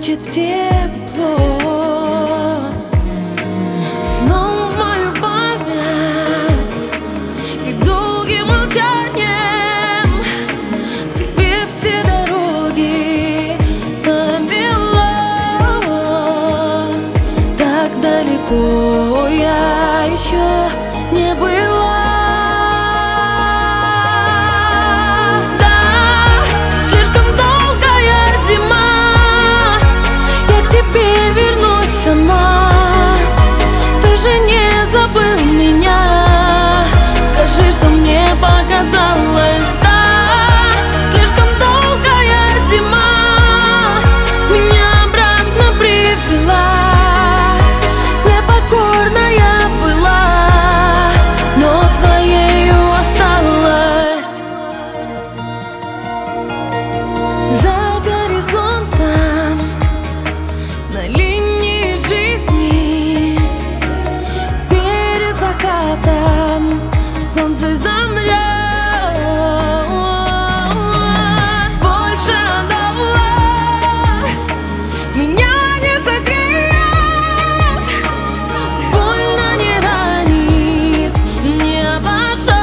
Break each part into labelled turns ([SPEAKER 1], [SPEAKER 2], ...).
[SPEAKER 1] хочет в тепло, снова в мою память, и долгим молчанием к тебе все дороги замело. Так далеко я еще не была. Скажи, что мне показалось, да, слишком долгая зима меня обратно привела. Непокорная была, но твоею осталась. За горизонтом, на линии жизни, перед закатом солнце замрет. Больше давай меня не согреет, больно не ранит, не обожжет.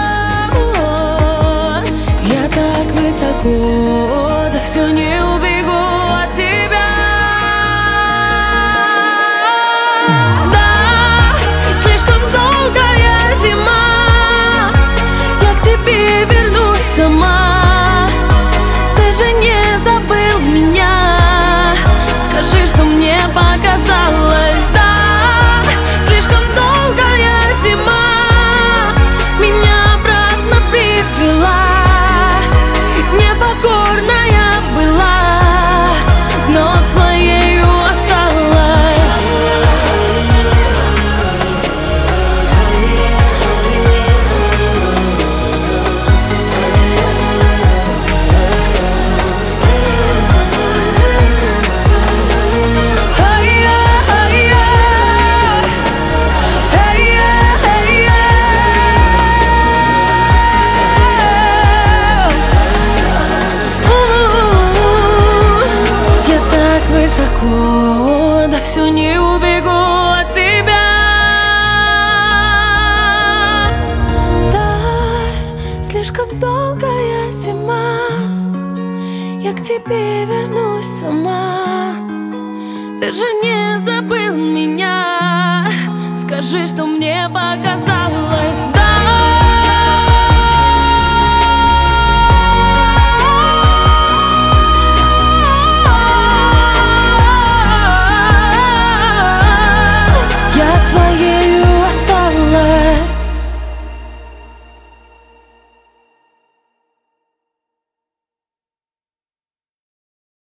[SPEAKER 1] Я так высоко, да все не убегу от тебя. Сама, ты же не забыл меня. Скажи, что мне показалось, да, слишком долгая зима меня обратно привела. Непокорная была, но твоею осталась. Высоко, да все не убегу от тебя. Да, слишком долгая зима, я к тебе вернусь сама. Ты же не забыл меня. Скажи, что мне показалось.